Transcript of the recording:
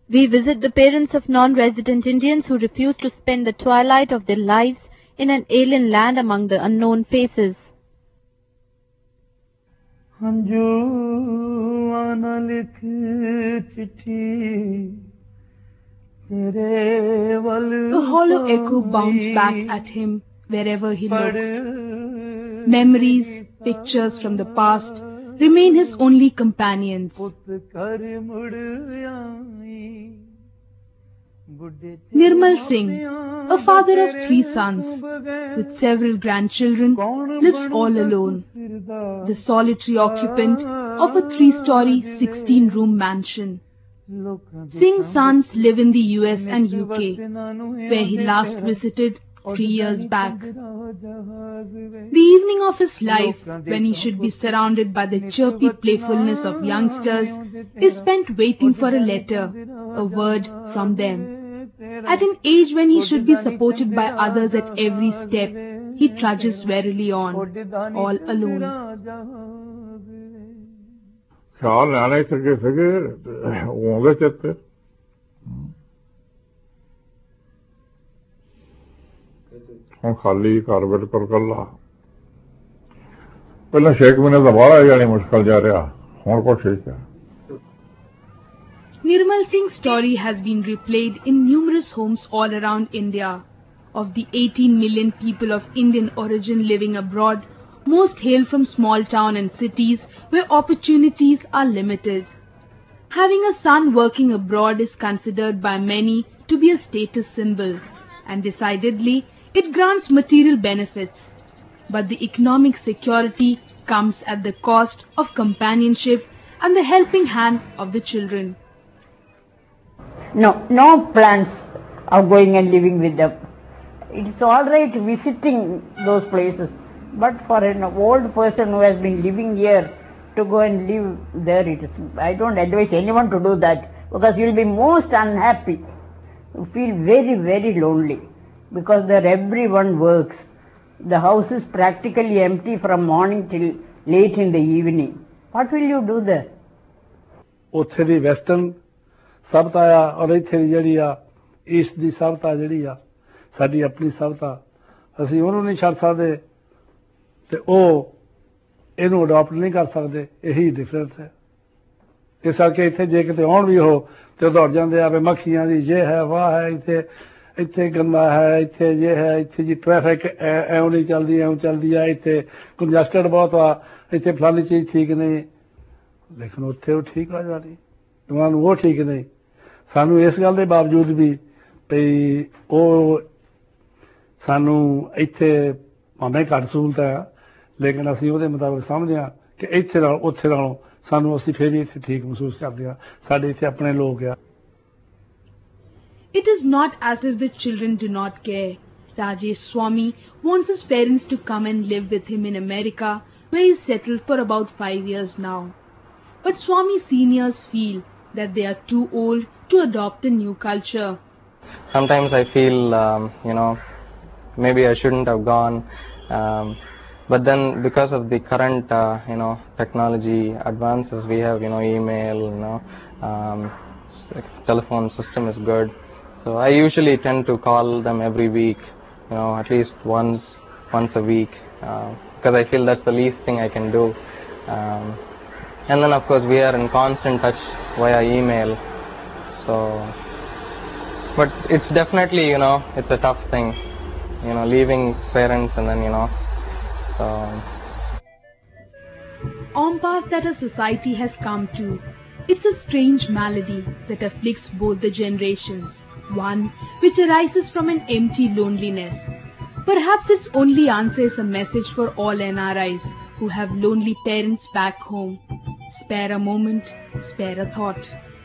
We visit the parents of non-resident Indians who refuse to spend the twilight of their lives in an alien land among the unknown faces. A hollow echo bounced back at him wherever he looks. Memories, pictures from the past remain his only companions. Nirmal Singh, a father of 3 sons, with several grandchildren, lives all alone, the solitary occupant of a 3-story, 16-room mansion. Singh's sons live in the US and UK, where he last visited 3 years back. The evening of his life, when he should be surrounded by the chirpy playfulness of youngsters, is spent waiting for a letter, a word from them. At an age when he should be supported by others at every step, he trudges wearily on, all alone. ਖਿਆਲ ਨਿਆਣੇ ਚੰਗੇ ਸੀਗੇ ਆਉਂਦੇ ਚਿੱਤੇ ਹੁਣ ਖਾਲੀ ਘਰ ਬਿਲਕੁਲ ਕੱਲਾ ਪਹਿਲਾਂ 6 ਮਹੀਨੇ ਦਾ ਬਾਹਰ ਆ ਜਾਣੀ ਮੁਸ਼ਕਲ ਜਾ ਰਿਹਾ ਹੁਣ ਕੁਛ ਠੀਕ ਹੈ. Nirmal Singh's story has been replayed in numerous homes all around India. Of the 18 million people of Indian origin living abroad, most hail from small town and cities where opportunities are limited. Having a son working abroad is considered by many to be a status symbol, and decidedly it grants material benefits. But the economic security comes at the cost of companionship and the helping hand of the children. No plans of going and living with them. It's all right visiting those places, but for an old person who has been living here to go and live there, I don't advise anyone to do that, because you'll be most unhappy. You feel very, very lonely, because there everyone works. The house is practically empty from morning till late in the evening. What will you do there? ਉੱਥੇ ਦੀ western ਸਭਤਾ ਆ ਔਰ ਇੱਥੇ ਦੀ ਜਿਹੜੀ ਆ East ਦੀ ਸਭਤਾ ਜਿਹੜੀ ਆ ਸਾਡੀ ਆਪਣੀ ਸਭਤਾ ਅਸੀਂ ਉਹਨੂੰ ਨਹੀਂ ਛੱਡ ਸਕਦੇ ਤੇ ਉਹ ਇਹਨੂੰ ਅਡਾਪਟ ਨਹੀਂ ਕਰ ਸਕਦੇ ਇਹੀ ਡਿਫਰੈਂਸ ਹੈ. ਇਸ ਕਰਕੇ ਇੱਥੇ ਜੇ ਕਿਤੇ ਆਉਣ ਵੀ ਉਹ ਤੇ ਦੌੜ ਜਾਂਦੇ ਆ ਵੀ ਮੱਖੀਆਂ ਦੀ ਜੇ ਹੈ ਵਾਹ ਹੈ ਇੱਥੇ ਗੰਦਾ ਹੈ ਇੱਥੇ ਜੇ ਹੈ ਇੱਥੇ ਜੀ ਟ੍ਰੈਫਿਕ ਐਉਂ ਨਹੀਂ ਚੱਲਦੀ ਐਉਂ ਚੱਲਦੀ ਆ ਇੱਥੇ ਕੰਜਸਟਡ ਬਹੁਤ ਆ ਇੱਥੇ ਫਲਾਨੀ ਚੀਜ਼ ਠੀਕ ਨਹੀਂ ਲੇਕਿਨ ਉੱਥੇ ਉਹ ਠੀਕ ਆ ਜਾਣੀ ਉਹਨਾਂ ਨੂੰ ਉਹ ਠੀਕ ਨਹੀਂ. ਸਾਨੂੰ ਇਸ ਗੱਲ ਦੇ ਬਾਵਜੂਦ ਵੀ ਭਈ ਉਹ ਸਾਨੂੰ ਇੱਥੇ ਭਾਵੇਂ ਘੱਟ ਸਹੂਲਤ ਹੈ ਲੇਕਿਨ ਅਸੀਂ ਉਹਦੇ ਮੁਤਾਬਕ ਸਮਝਦੇ ਹਾਂ ਕਿ ਇੱਥੇ ਨਾਲ ਉੱਥੇ ਨਾਲੋਂ ਸਾਨੂੰ ਅਸੀਂ ਫਿਰ ਵੀ ਇੱਥੇ ਠੀਕ ਮਹਿਸੂਸ ਕਰਦੇ ਹਾਂ ਸਾਡੇ ਇੱਥੇ ਆਪਣੇ ਲੋਕ ਆ. It is not as if the children do not care. Rajesh Swami wants his parents to come and live with him in America, where he is settled for about 5 years now. But Swami seniors feel that they are too old to adopt a new culture. Sometimes I feel, maybe I shouldn't have gone. But then because of the current, technology advances we have, email, telephone system is good. So I usually tend to call them every week, at least once a week, because I feel that's the least thing I can do. And then of course we are in constant touch via email. So, but it's definitely, it's a tough thing, leaving parents and then, so. Impasse that a society has come to. It's a strange malady that afflicts both the generations, one which arises from an empty loneliness. Perhaps its only answer is a message for all NRIs who have lonely parents back home. Spare a moment, spare a thought.